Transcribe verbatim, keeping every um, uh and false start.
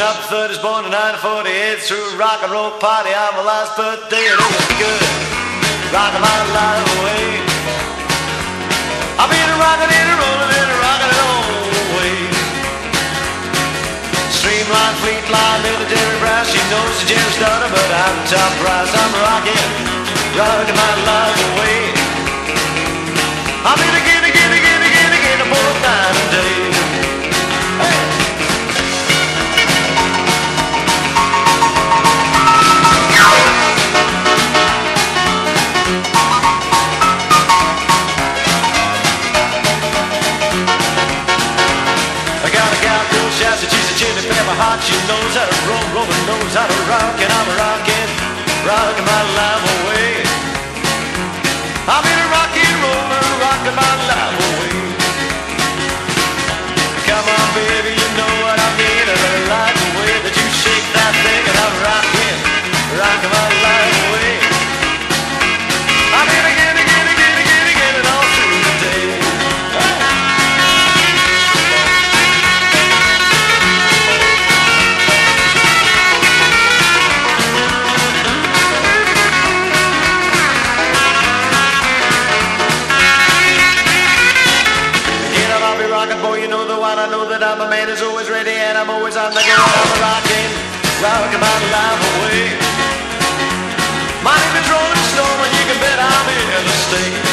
up thirties, born in nineteen forty-eight. Through a rock and roll party on my last birthday, and it was good, rocking my life away. I've been a rockin' and a rollin' and a rockin' it all way. Streamline, fleet line, military brass. She knows the Jerry Starter, but I'm top price. I'm rockin', rockin' my life away. I've been a giddy, giddy, giddy, giddy, giddy both night and day. Hot, she knows how to roll, roll, knows how to rock, and I'm rockin', rockin' my life away. I'm in a rockin' roller, rockin' my life away. Come on, baby, you know what I mean. I like the way that you shake that thing, and I'm rockin', rockin' my life away. I'm in a giddy, giddy, giddy, giddy, giddy all through the day. Boy, you know the one, I know that I'm a man who's always ready, and I'm always on the go. I'm rocking, rocking my life away. My name is Rolling Stone, and you can bet I'm here to stay.